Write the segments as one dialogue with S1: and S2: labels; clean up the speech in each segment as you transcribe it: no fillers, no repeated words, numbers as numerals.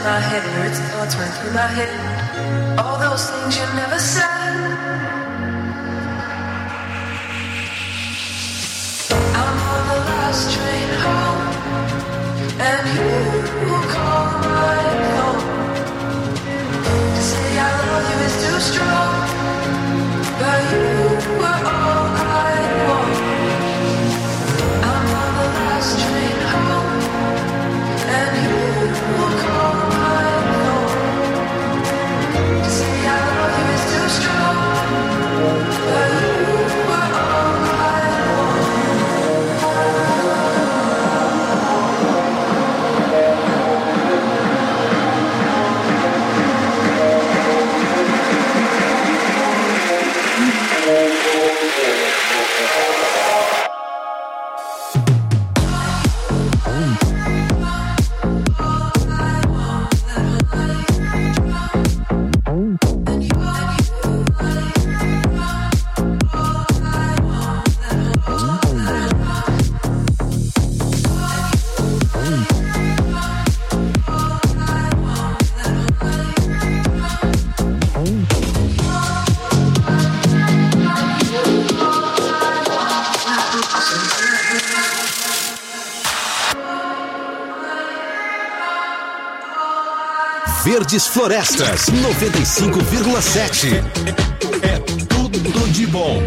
S1: my head, words and thoughts run through my head. All those things you never said. I'm on the last train home, and you call my phone. To say I love you is too strong, but you were all I want. I'm on the last train home, and you call my phone. To say I love you is too strong, but you were all I want.
S2: Verdes Florestas 95,7. É tudo de bom.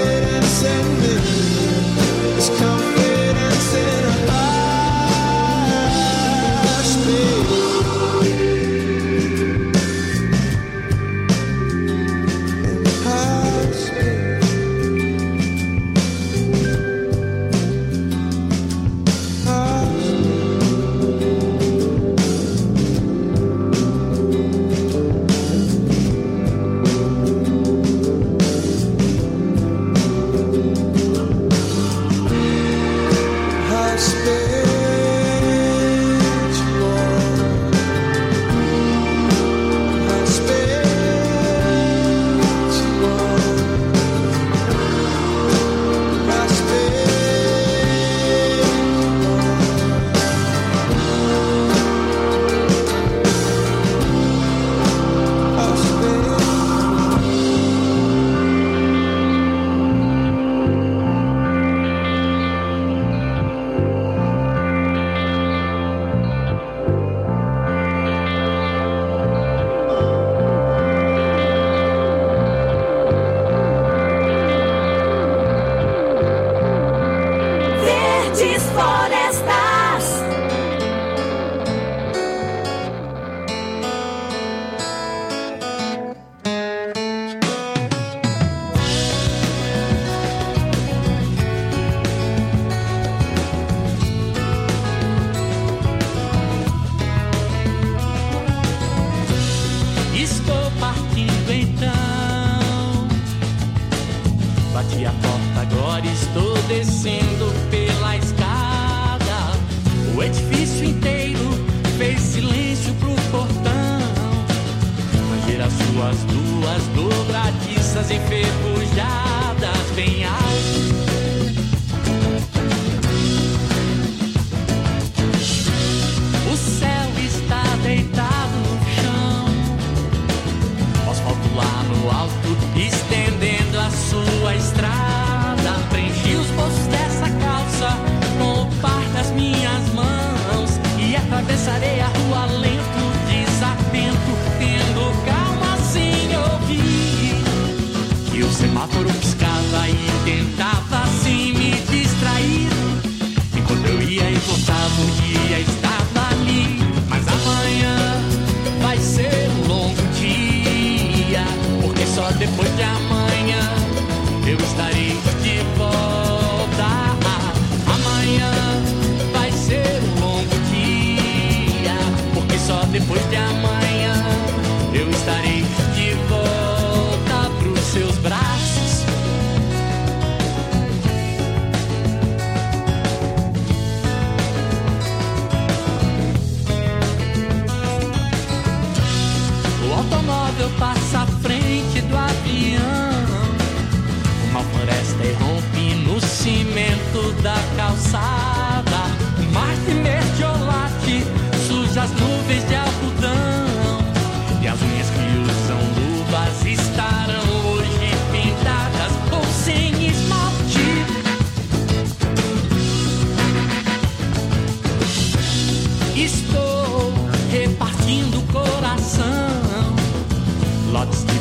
S3: Confidence in a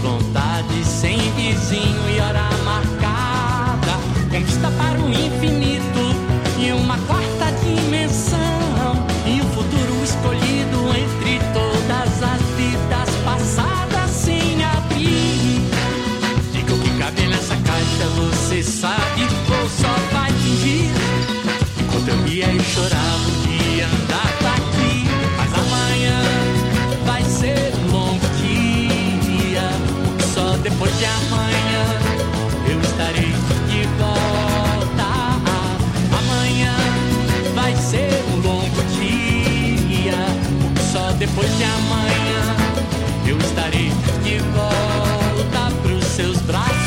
S3: vontade, sem vizinho e hora marcada. Conquista para o infinito e uma quarta dimensão. E um futuro escolhido entre todas as vidas passadas sem abrir. Diga o que cabe nessa caixa, você sabe, ou só vai fingir. Enquanto eu ria e chorava, o dia andava aqui. Mas amanhã vai ser um longo dia, porque só depois de amanhã eu estarei de volta. Amanhã vai ser um longo dia, porque só depois de amanhã eu estarei de volta pros seus braços.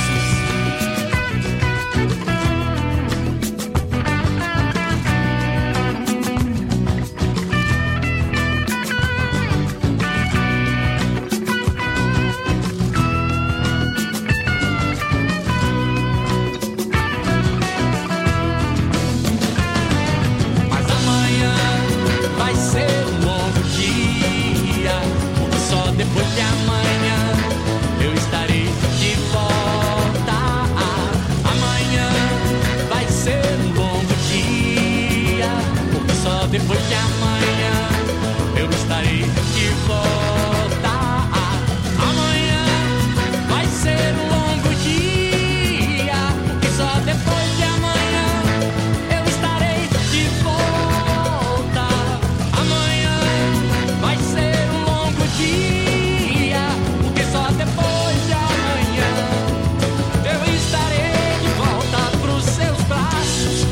S3: Depois de amanhã eu estarei de volta. Amanhã vai ser um longo dia, porque só depois de amanhã eu estarei de volta. Amanhã vai ser um longo dia, porque só depois de amanhã eu estarei de volta. Amanhã vai ser um longo dia, só depois de amanhã eu estarei de volta pros seus braços.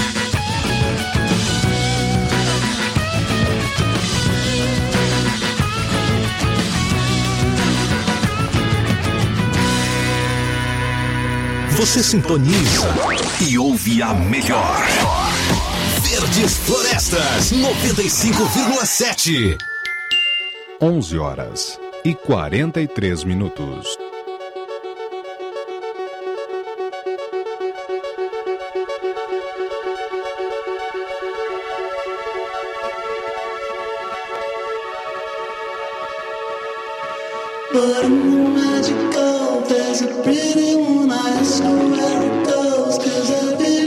S2: Você sintoniza e ouve a melhor. Verdes Florestas 95,7.
S4: 11h43.
S5: But in the magical, there's a pretty one. I ask her where it goes, 'cause I've been